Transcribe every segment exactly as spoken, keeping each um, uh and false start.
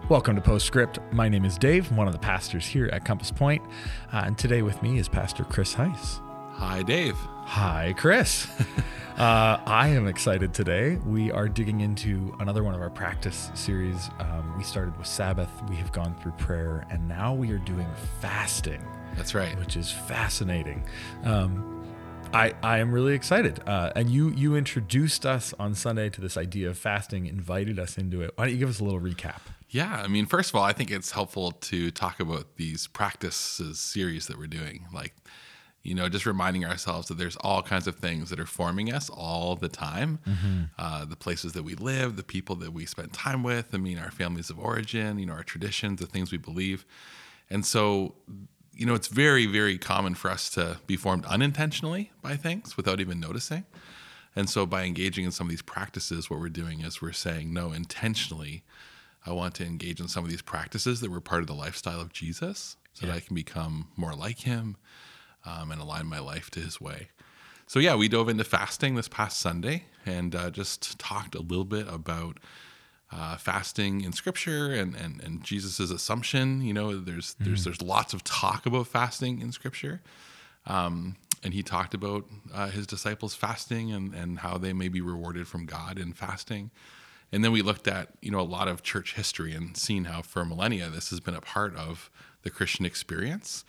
Welcome to Postscript. My name is Dave. I'm one of the pastors here at Compass Point. Uh, and today with me is Pastor Chris Heiss. Hi, Dave. Hi, Chris. uh, I am excited today. We are digging into another one of our practice series. Um, we started with Sabbath. We have gone through prayer, and now we are doing fasting. That's right. Which is fascinating. Um, I, I am really excited. Uh, and you you introduced us on Sunday to this idea of fasting, invited us into it. Why don't you give us a little recap? Yeah, I mean, first of all, I think it's helpful to talk about these practices series that we're doing. Like, you know, just reminding ourselves that there's all kinds of things that are forming us all the time. Mm-hmm. Uh, the places that we live, the people that we spend time with, I mean, our families of origin, you know, our traditions, the things we believe. And so, you know, it's very, very common for us to be formed unintentionally by things without even noticing. And so by engaging in some of these practices, what we're doing is we're saying, no, intentionally, I want to engage in some of these practices that were part of the lifestyle of Jesus so yeah. that I can become more like him um, and align my life to his way. So yeah, we dove into fasting this past Sunday and uh, just talked a little bit about uh, fasting in Scripture and and, and Jesus's assumption. You know, there's mm-hmm. there's there's lots of talk about fasting in Scripture. Um, and he talked about uh, his disciples fasting and, and how they may be rewarded from God in fasting. And then we looked at, you know, a lot of church history and seen how for millennia this has been a part of the Christian experience.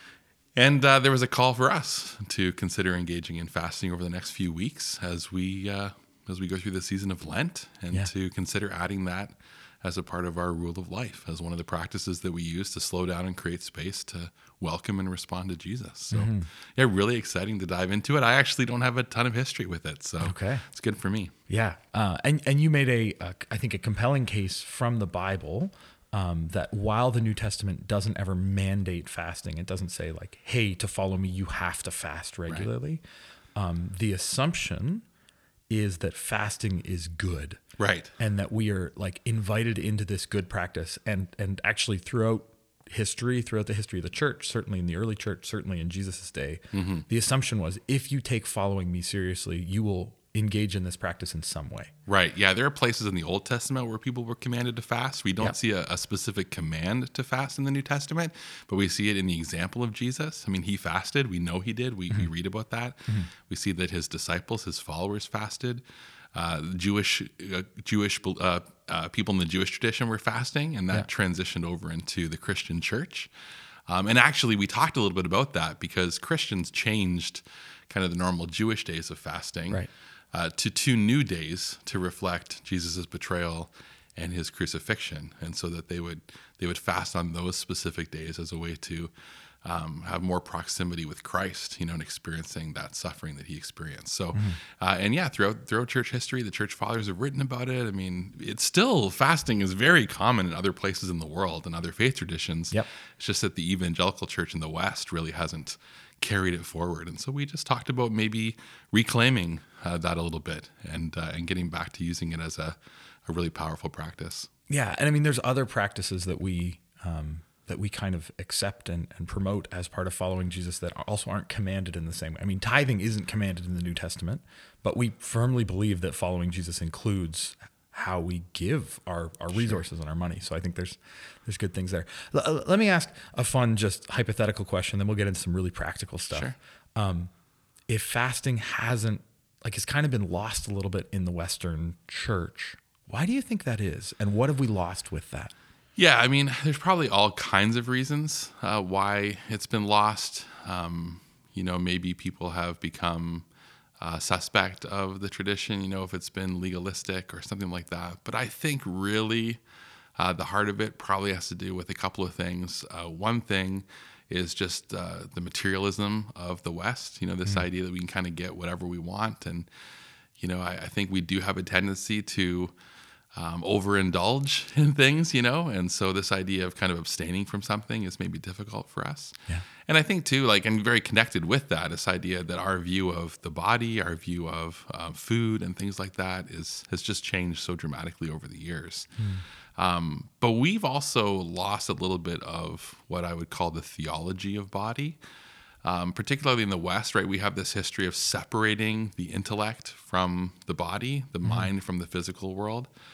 And uh, there was a call for us to consider engaging in fasting over the next few weeks as we uh, as we go through the season of Lent, and yeah. to consider adding that as a part of our rule of life, as one of the practices that we use to slow down and create space to welcome and respond to Jesus. So mm-hmm. yeah, really exciting to dive into it. I actually don't have a ton of history with it, so okay. it's good for me. Yeah, uh, and, and you made a, a, I think, a compelling case from the Bible um, that while the New Testament doesn't ever mandate fasting, it doesn't say like, hey, to follow me, you have to fast regularly. Right. Um, the assumption is that fasting is good. Right. And that we are like invited into this good practice. And and actually throughout history, throughout the history of the church, certainly in the early church, certainly in Jesus' day, mm-hmm. the assumption was if you take following me seriously, you will engage in this practice in some way. Right. Yeah. There are places in the Old Testament where people were commanded to fast. We don't yep. see a, a specific command to fast in the New Testament, but we see it in the example of Jesus. I mean, he fasted. We know he did. We, mm-hmm. we read about that. Mm-hmm. We see that his disciples, his followers fasted. Uh, Jewish uh, Jewish uh, uh, people in the Jewish tradition were fasting, and that yeah. transitioned over into the Christian church. Um, and actually, we talked a little bit about that because Christians changed kind of the normal Jewish days of fasting right. uh, to two new days to reflect Jesus' betrayal and his crucifixion, and so that they would they would fast on those specific days as a way to Um, have more proximity with Christ, you know, and experiencing that suffering that he experienced. So, mm-hmm. uh, and yeah, throughout throughout church history, the church fathers have written about it. I mean, it's still, fasting is very common in other places in the world and other faith traditions. Yep. It's just that the evangelical church in the West really hasn't carried it forward. And so we just talked about maybe reclaiming uh, that a little bit and uh, and getting back to using it as a, a really powerful practice. Yeah, and I mean, there's other practices that we um, that we kind of accept and, and promote as part of following Jesus that also aren't commanded in the same way. I mean, tithing isn't commanded in the New Testament, but we firmly believe that following Jesus includes how we give our, our resources sure. and our money. So I think there's there's good things there. L- let me ask a fun, just hypothetical question, then we'll get into some really practical stuff. Sure. Um, if fasting hasn't, like it's kind of been lost a little bit in the Western church, why do you think that is? And what have we lost with that? Yeah, I mean, there's probably all kinds of reasons uh, why it's been lost. Um, you know, maybe people have become uh, suspect of the tradition, you know, if it's been legalistic or something like that. But I think really uh, the heart of it probably has to do with a couple of things. Uh, one thing is just uh, the materialism of the West, you know, this mm-hmm. idea that we can kind of get whatever we want. And, you know, I, I think we do have a tendency to Um, overindulge in things, you know, and so this idea of kind of abstaining from something is maybe difficult for us. Yeah. And I think too, like, I'm very connected with that, this idea that our view of the body, our view of uh, food and things like that is has just changed so dramatically over the years. Mm. Um, but we've also lost a little bit of what I would call the theology of body. Um, particularly in the West, right, we have this history of separating the intellect from the body, the mm. mind from the physical world.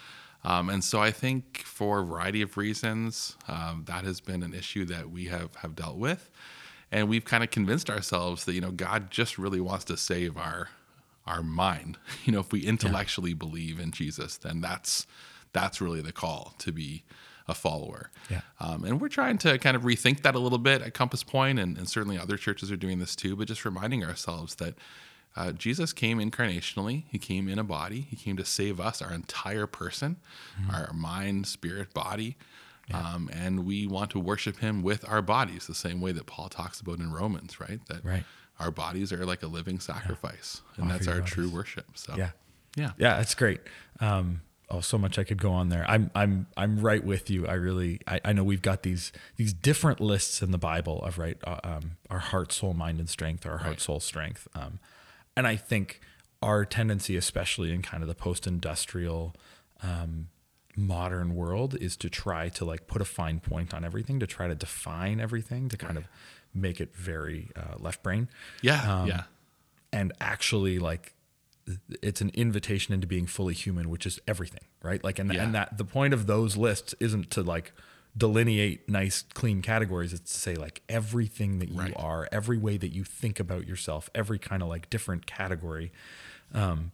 Um, and so I think for a variety of reasons, um, that has been an issue that we have, have dealt with. And we've kind of convinced ourselves that, you know, God just really wants to save our our mind. You know, if we intellectually yeah. believe in Jesus, then that's that's really the call to be a follower. Yeah. Um, and we're trying to kind of rethink that a little bit at Compass Point, and, and certainly other churches are doing this too, but just reminding ourselves that uh, Jesus came incarnationally. He came in a body. He came to save us, our entire person, mm-hmm. our mind, spirit, body. Yeah. Um, and we want to worship him with our bodies, the same way that Paul talks about in Romans, right? That right. our bodies are like a living sacrifice, yeah. and Offer that's our bodies. true worship. So yeah, yeah, yeah, that's great. Um, oh, so much I could go on there. I'm, I'm, I'm right with you. I really, I, I know we've got these, these different lists in the Bible of right, uh, um, our heart, soul, mind, and strength, or our heart, right. soul, strength. Um, and I think our tendency, especially in kind of the post-industrial, um, modern world, is to try to like put a fine point on everything, to try to define everything, to kind right. of make it very uh, left brain. Yeah, um, yeah. And actually, like, it's an invitation into being fully human, which is everything, right? Like, and, yeah. and that the point of those lists isn't to like delineate nice, clean categories. It's to say like everything that you right. are, every way that you think about yourself, every kind of like different category, um,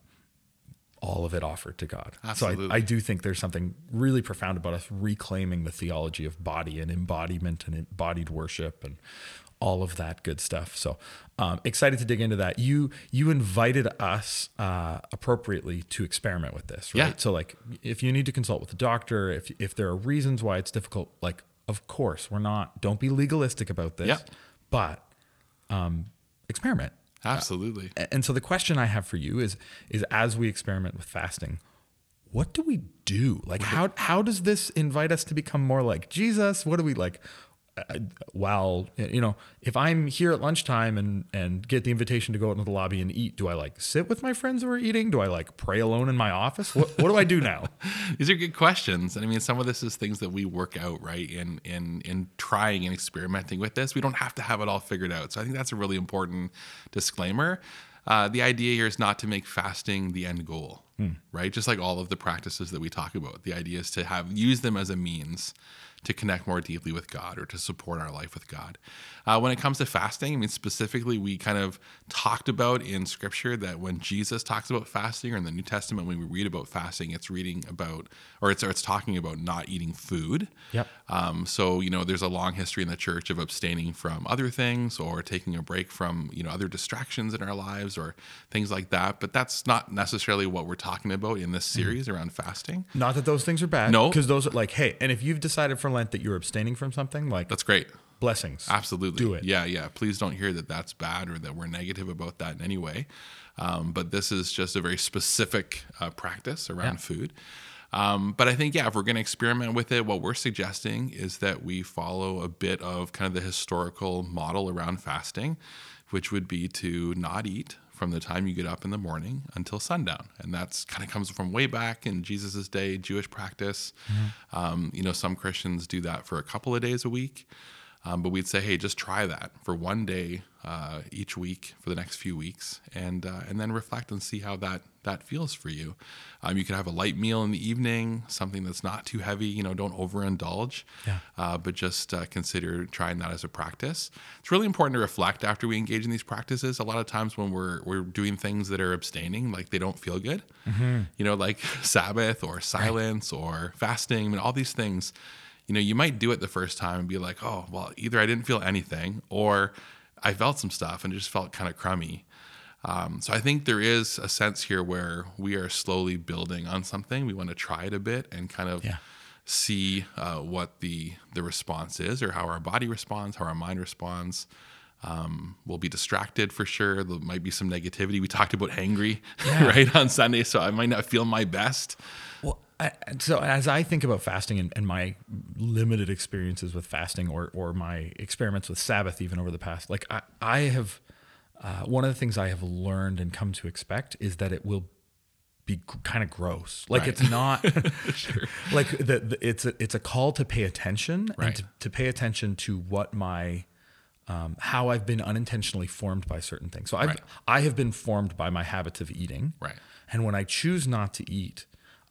all of it offered to God. Absolutely. So I, I do think there's something really profound about us reclaiming the theology of body and embodiment and embodied worship and all of that good stuff. So um, excited to dig into that. You you invited us uh, appropriately to experiment with this, right? Yeah. So like if you need to consult with a doctor, if if there are reasons why it's difficult, like of course we're not, don't be legalistic about this, yeah. but um, experiment. Absolutely. Uh, and so the question I have for you is, is as we experiment with fasting, what do we do? Like, how, how does this invite us to become more like Jesus? What do we like? Uh, while, you know, if I'm here at lunchtime and, and get the invitation to go out into the lobby and eat, do I like sit with my friends who are eating? Do I like pray alone in my office? What, what do I do now? These are good questions. And I mean, some of this is things that we work out, right? In, in, in trying and experimenting with this, we don't have to have it all figured out. So I think that's a really important disclaimer. Uh, the idea here is not to make fasting the end goal, hmm. right? Just like all of the practices that we talk about, the idea is to have, use them as a means to connect more deeply with God or to support our life with God. Uh, when it comes to fasting, I mean, specifically, we kind of talked about in Scripture that when Jesus talks about fasting, or in the New Testament, when we read about fasting, it's reading about, or it's, or it's talking about not eating food. Yep. Um, so, you know, there's a long history in the church of abstaining from other things or taking a break from, you know, other distractions in our lives or things like that. But that's not necessarily what we're talking about in this series mm. around fasting. Not that those things are bad. No. Because those are like, hey, and if you've decided for Lent that you're abstaining from something, like that's great. Blessings. Absolutely. Do it. Yeah, yeah. Please don't hear that that's bad or that we're negative about that in any way. Um, but this is just a very specific uh, practice around yeah. food. Um, but I think, yeah, if we're going to experiment with it, what we're suggesting is that we follow a bit of kind of the historical model around fasting, which would be to not eat from the time you get up in the morning until sundown. And that's kind of comes from way back in Jesus's day, Jewish practice. Mm-hmm. Um, you know, some Christians do that for a couple of days a week. Um, but we'd say, hey, just try that for one day uh, each week for the next few weeks, and uh, and then reflect and see how that that feels for you. Um, you can have a light meal in the evening, something that's not too heavy. You know, don't overindulge, yeah. uh, but just uh, consider trying that as a practice. It's really important to reflect after we engage in these practices. A lot of times when we're we're doing things that are abstaining, like they don't feel good. Mm-hmm. You know, like Sabbath or silence right. or fasting. I mean, all these things. You know, you might do it the first time and be like, oh, well, either I didn't feel anything or I felt some stuff and it just felt kind of crummy. Um, so I think there is a sense here where we are slowly building on something. We want to try it a bit and kind of yeah. see uh, what the the response is or how our body responds, how our mind responds. Um, we'll be distracted for sure. There might be some negativity. We talked about hangry, yeah. right, on Sunday, so I might not feel my best. Well, I, so as I think about fasting and, and my limited experiences with fasting or or my experiments with Sabbath even over the past, like I, I have, uh, one of the things I have learned and come to expect is that it will be kind of gross. Like right. it's not sure. like the, the, it's a, it's a call to pay attention right. and to, to pay attention to what my, um, how I've been unintentionally formed by certain things. So I've, right. I have been formed by my habits of eating. Right. And when I choose not to eat,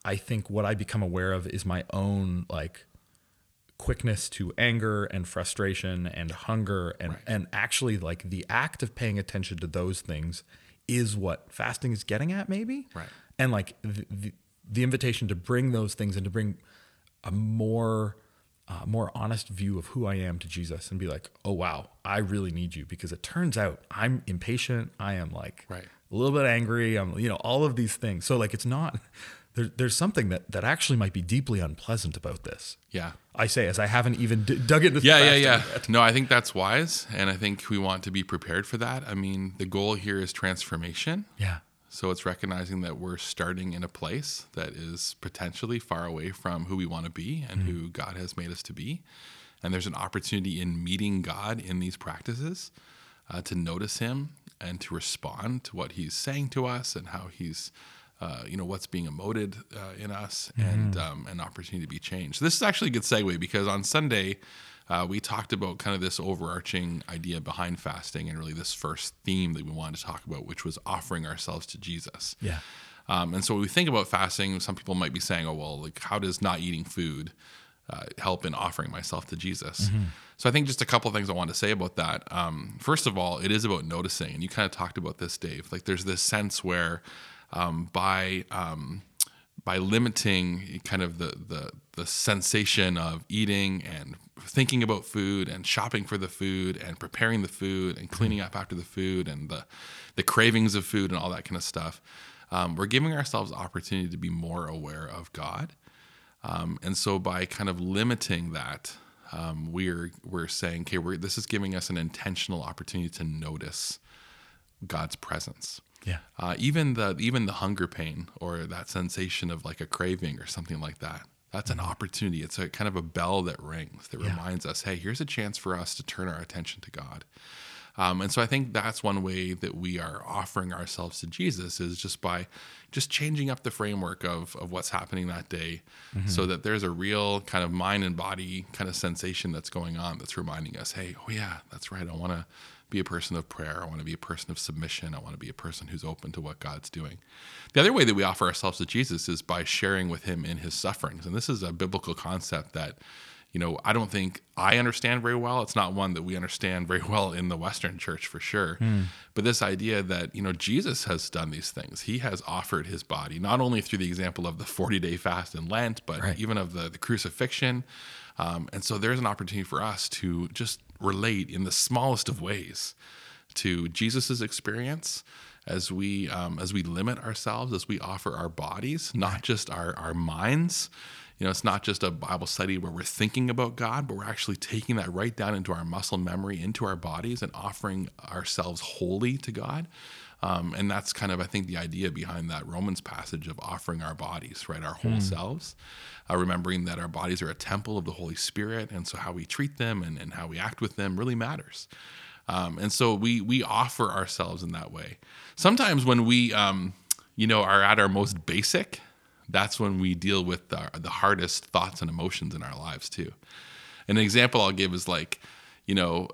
I think what I become aware of is my own like quickness to anger and frustration and hunger and Right. and actually like the act of paying attention to those things is what fasting is getting at, maybe. Right. And like the, the, the invitation to bring those things and to bring a more uh, more honest view of who I am to Jesus and be like, oh wow, I really need you, because it turns out I'm impatient. I am like Right. a little bit angry. I'm, you know, all of these things. So like, it's not, there, there's something that, that actually might be deeply unpleasant about this. Yeah. I say, as I haven't even d- dug into Yeah, yeah, fasting yeah. yet. No, I think that's wise. And I think we want to be prepared for that. I mean, the goal here is transformation. Yeah. So it's recognizing that we're starting in a place that is potentially far away from who we want to be and who God has made us to be. And there's an opportunity in meeting God in these practices uh, to notice him and to respond to what he's saying to us and how he's, uh, you know, what's being emoted uh, in us, and um, an opportunity to be changed. So this is actually a good segue, because on Sunday, Uh, we talked about kind of this overarching idea behind fasting, and really this first theme that we wanted to talk about, which was offering ourselves to Jesus. Yeah. Um, and so when we think about fasting, some people might be saying, oh, well, like, how does not eating food uh, help in offering myself to Jesus? Mm-hmm. So I think just a couple of things I want to say about that. Um, first of all, it is about noticing, and you kind of talked about this, Dave. Like, there's this sense where um, by... Um, by limiting kind of the, the the sensation of eating and thinking about food and shopping for the food and preparing the food and cleaning up after the food and the the cravings of food and all that kind of stuff, um, we're giving ourselves opportunity to be more aware of God. Um, and so by kind of limiting that, um, we're we're saying, okay, we're, this is giving us an intentional opportunity to notice God's presence. Yeah. Uh, even the even the hunger pain or that sensation of like a craving or something like that, that's an opportunity. It's a kind of a bell that rings that Yeah. reminds us, hey, here's a chance for us to turn our attention to God. Um, and so I think that's one way that we are offering ourselves to Jesus, is just by just changing up the framework of, of what's happening that day, mm-hmm. so that there's a real kind of mind and body kind of sensation that's going on that's reminding us, hey, oh yeah, that's right. I want to be a person of prayer. I want to be a person of submission. I want to be a person who's open to what God's doing. The other way that we offer ourselves to Jesus is by sharing with him in his sufferings. And this is a biblical concept that, you know, I don't think I understand very well. It's not one that we understand very well in the Western church, for sure. Mm. But this idea that, you know, Jesus has done these things. He has offered his body, not only through the example of the forty-day fast in Lent, but right. even of the, the crucifixion. Um, and so there's an opportunity for us to just relate in the smallest of ways to Jesus's experience as we um, as we limit ourselves, as we offer our bodies, not right. just our our minds. You know, it's not just a Bible study where we're thinking about God, but we're actually taking that right down into our muscle memory, into our bodies, and offering ourselves wholly to God. Um, and that's kind of, I think, the idea behind that Romans passage of offering our bodies, right, our whole mm. selves, uh, remembering that our bodies are a temple of the Holy Spirit, and so how we treat them and, and how we act with them really matters. Um, and so we we offer ourselves in that way. Sometimes when we, um, you know, are at our most basic, that's when we deal with the, the hardest thoughts and emotions in our lives too. An example I'll give is like, you know,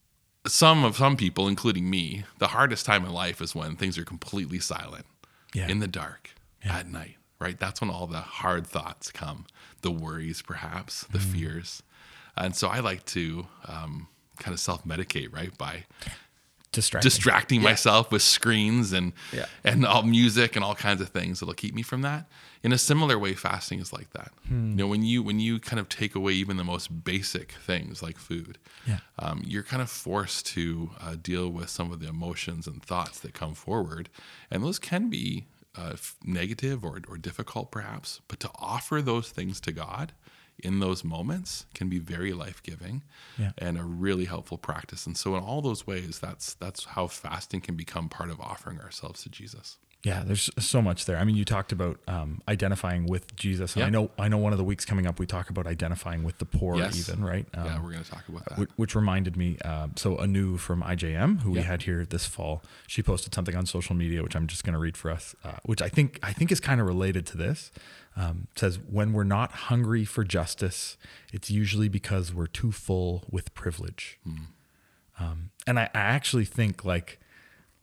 some of some people, including me, the hardest time in life is when things are completely silent, yeah. in the dark, yeah. at night, right? That's when all the hard thoughts come, the worries, perhaps, the mm. fears. And so I like to um, kind of self-medicate, right, by distracting, distracting yeah. myself with screens and yeah. and all music and all kinds of things that'll keep me from that. In a similar way, fasting is like that. Hmm. You know, when you when you kind of take away even the most basic things like food, yeah. um, you're kind of forced to uh, deal with some of the emotions and thoughts that come forward, and those can be uh, negative or or difficult, perhaps. But to offer those things to God in those moments can be very life-giving yeah. and a really helpful practice. And so in all those ways, that's that's how fasting can become part of offering ourselves to Jesus. Yeah, there's so much there. I mean, you talked about um, identifying with Jesus. And yep. I know I know one of the weeks coming up, we talk about identifying with the poor yes. even, right? Um, yeah, we're going to talk about that. Which, which reminded me, uh, so Anu from I J M, who yep. we had here this fall, she posted something on social media, which I'm just going to read for us, uh, which I think I think is kind of related to this. Um, it says, when we're not hungry for justice, it's usually because we're too full with privilege. Mm. Um, and I, I actually think like,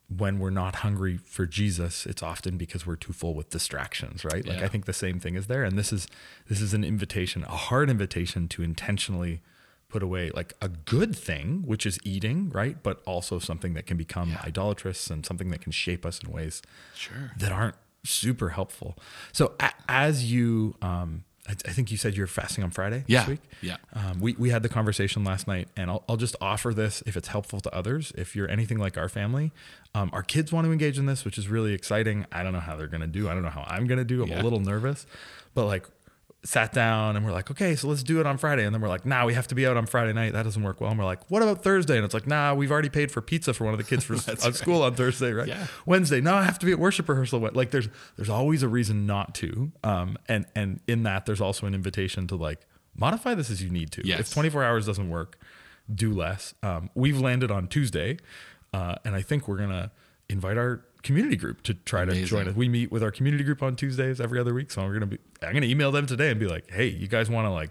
when we're not hungry for Jesus, it's often because we're too full with distractions, right? Like Yeah. I think the same thing is there. And this is this is an invitation, a hard invitation to intentionally put away like a good thing, which is eating, right? But also something that can become Yeah. idolatrous and something that can shape us in ways Sure. that aren't super helpful. So a, as you, um, I, I think you said you're fasting on Friday Yeah. this week. Yeah. Um, we, we had the conversation last night, and I'll, I'll just offer this if it's helpful to others. If you're anything like our family, um, our kids want to engage in this, which is really exciting. I don't know how they're going to do. I don't know how I'm going to do. I'm Yeah. a little nervous, but like sat down and we're like, okay, so let's do it on Friday. And then we're like, nah, we have to be out on Friday night. That doesn't work well. And we're like, what about Thursday? And it's like, nah, we've already paid for pizza for one of the kids for on right. school on Thursday, right? Yeah. Wednesday, no, I have to be at worship rehearsal. Like there's, there's always a reason not to. Um, and, and in that there's also an invitation to like modify this as you need to. Yes. If twenty-four hours doesn't work, do less. Um, we've landed on Tuesday. Uh, and I think we're going to invite our community group to try Amazing. to join us. We meet with our community group on Tuesdays every other week. So we're going to be, I'm going to email them today and be like, hey, you guys want to like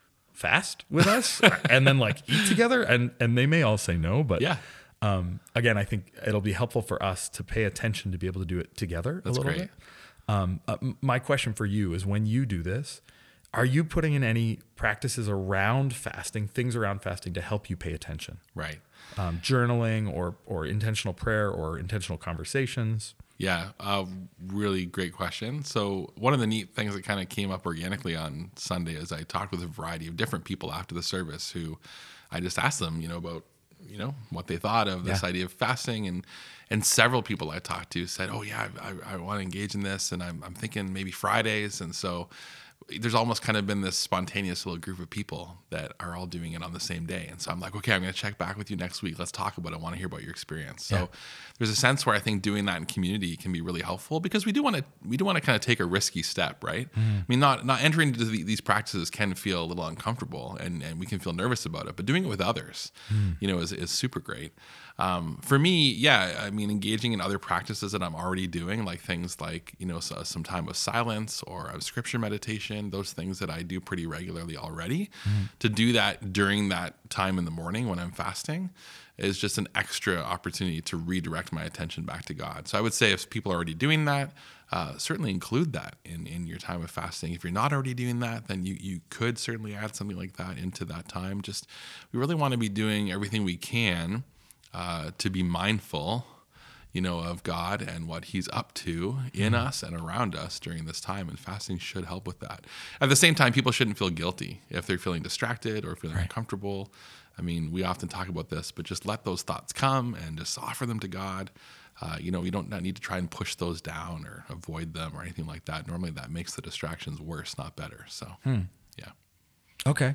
fast with us and then like eat together? And, and they may all say no, but Yeah. um, again, I think it'll be helpful for us to pay attention to be able to do it together That's a little great. bit. Um, uh, m- my question for you is when you do this, are you putting in any practices around fasting, things around fasting to help you pay attention? Right. Um, journaling or or intentional prayer or intentional conversations? Yeah, uh, really great question. So one of the neat things that kind of came up organically on Sunday is I talked with a variety of different people after the service who I just asked them, you know, about, you know, what they thought of this Yeah. idea of fasting. And and several people I talked to said, oh, yeah, I, I, I want to engage in this. And I'm, I'm thinking maybe Fridays. And so there's almost kind of been this spontaneous little group of people that are all doing it on the same day. And so I'm like, okay, I'm going to check back with you next week. Let's talk about it. I want to hear about your experience. So Yeah. there's a sense where I think doing that in community can be really helpful because we do want to, we do want to kind of take a risky step, right? I mean, not, not entering into the, these practices can feel a little uncomfortable and, and we can feel nervous about it, but doing it with others, you know, is, is super great. Um, for me, yeah, I mean, engaging in other practices that I'm already doing, like things like, you know, so, some time of silence or of scripture meditation, those things that I do pretty regularly already, to do that during that time in the morning when I'm fasting is just an extra opportunity to redirect my attention back to God. So I would say if people are already doing that, uh, certainly include that in, in your time of fasting. If you're not already doing that, then you, you could certainly add something like that into that time. Just, we really want to be doing everything we can Uh, to be mindful, you know, of God and what He's up to in us and around us during this time, and fasting should help with that. At the same time, people shouldn't feel guilty if they're feeling distracted or feeling Right. uncomfortable. I mean, we often talk about this, but just let those thoughts come and just offer them to God. Uh, you know, you don't not need to try and push those down or avoid them or anything like that. Normally, that makes the distractions worse, not better. So, yeah. Okay.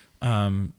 Um,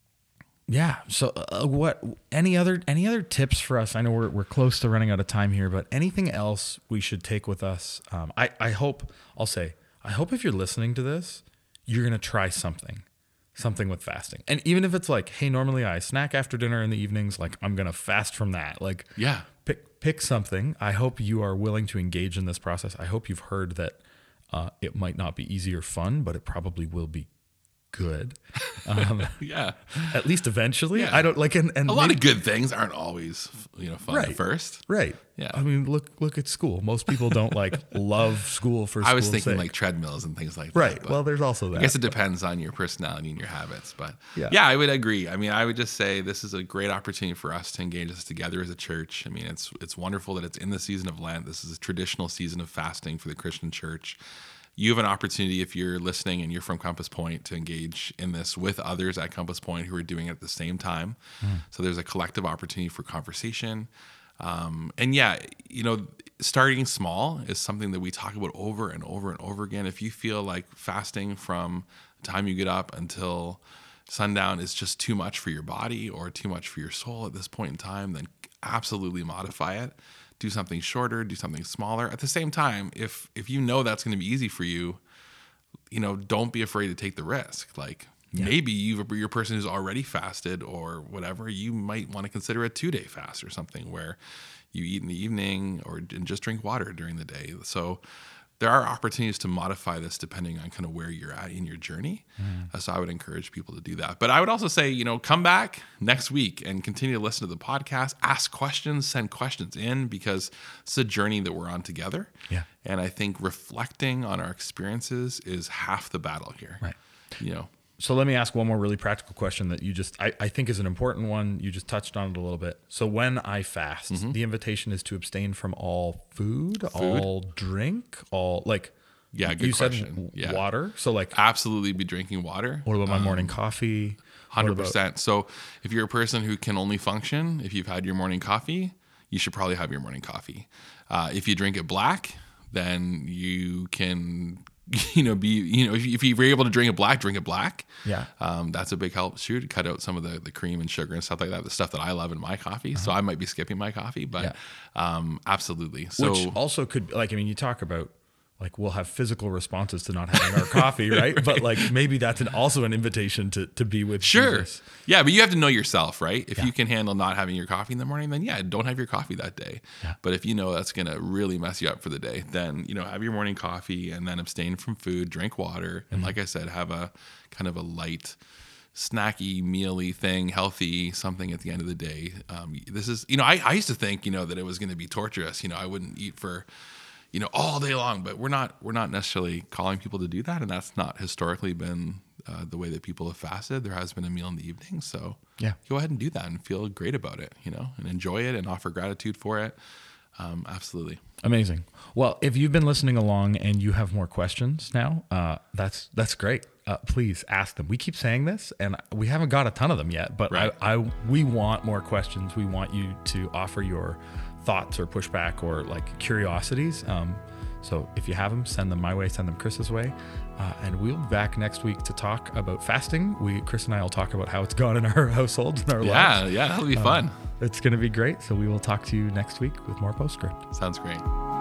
yeah. So uh, what, any other, any other tips for us? I know we're, we're close to running out of time here, but anything else we should take with us? Um, I, I hope I'll say, I hope if you're listening to this, you're going to try something, something with fasting. And even if it's like, hey, normally I snack after dinner in the evenings, like I'm going to fast from that. Like Yeah. pick, pick something. I hope you are willing to engage in this process. I hope you've heard that uh, it might not be easy or fun, but it probably will be good. Um, Yeah. at least eventually. Yeah. I don't like, and, and A lot maybe- of good things aren't always, you know, fun at Right. first. right. Yeah. I mean, look, look at school. Most people don't like love school for I was school's thinking sake. like treadmills and things like right. that. but Well, there's also that. I guess it depends on your personality and your habits. But Yeah. yeah. I would agree. I mean, I would just say this is a great opportunity for us to engage us together as a church. I mean, it's it's wonderful that it's in the season of Lent. This is a traditional season of fasting for the Christian church. You have an opportunity, if you're listening and you're from Compass Point, to engage in this with others at Compass Point who are doing it at the same time. So there's a collective opportunity for conversation. Um, and yeah, you know, starting small is something that we talk about over and over and over again. If you feel like fasting from the time you get up until sundown is just too much for your body or too much for your soul at this point in time, then absolutely modify it. Do something shorter, do something smaller. At the same time, if if you know that's going to be easy for you, you know, don't be afraid to take the risk. Like Yeah. maybe you, you're a person who's already fasted or whatever, you might want to consider a two-day fast or something where you eat in the evening or and just drink water during the day. So there are opportunities to modify this depending on kind of where you're at in your journey. Mm. Uh, so I would encourage people to do that. But I would also say, you know, come back next week and continue to listen to the podcast, ask questions, send questions in, because it's a journey that we're on together. Yeah. And I think reflecting on our experiences is half the battle here. Right. You know, So let me ask one more really practical question that you just, I, I think is an important one. You just touched on it a little bit. So when I fast, Mm-hmm. the invitation is to abstain from all food, all drink, all like, Yeah, good you question. said w- Yeah. water. So like, absolutely be drinking water. what about my morning coffee? one hundred What about- percent. So if you're a person who can only function if you've had your morning coffee, you should probably have your morning coffee. Uh, if you drink it black, then you can, you know, be, you know, if, you, if you're able to drink it black, drink it black. Yeah. Um, that's a big help. Shoot, cut out some of the, the cream and sugar and stuff like that, the stuff that I love in my coffee. So I might be skipping my coffee, but Yeah. um, absolutely. So Which also could, like, I mean, you talk about like we'll have physical responses to not having our coffee, right? But like maybe that's an, also an invitation to to be with Sure. Jesus. Yeah, but you have to know yourself, right? If Yeah. you can handle not having your coffee in the morning, then yeah, don't have your coffee that day. Yeah. But if you know that's going to really mess you up for the day, then, you know, have your morning coffee and then abstain from food, drink water. And Mm-hmm. like I said, have a kind of a light, snacky, mealy thing, healthy, something at the end of the day. Um, this is, you know, I, I used to think, you know, that it was going to be torturous. You know, I wouldn't eat for, you know, all day long, but we're not, we're not necessarily calling people to do that. And that's not historically been uh, the way that people have fasted. There has been a meal in the evening. So Yeah. go ahead and do that and feel great about it, you know, and enjoy it and offer gratitude for it. Um, absolutely. Amazing. Well, if you've been listening along and you have more questions now, uh, that's that's great. Uh, please ask them. We keep saying this, and we haven't got a ton of them yet. But Right. I, I we want more questions. We want you to offer your thoughts or pushback or like curiosities. Um, so if you have them, send them my way. Send them Chris's way. Uh, and we'll be back next week to talk about fasting. We Chris and I will talk about how it's gone in our households and our Yeah. lives. Yeah. That'll be fun. It's going to be great. So we will talk to you next week with more Postscript. Sounds great.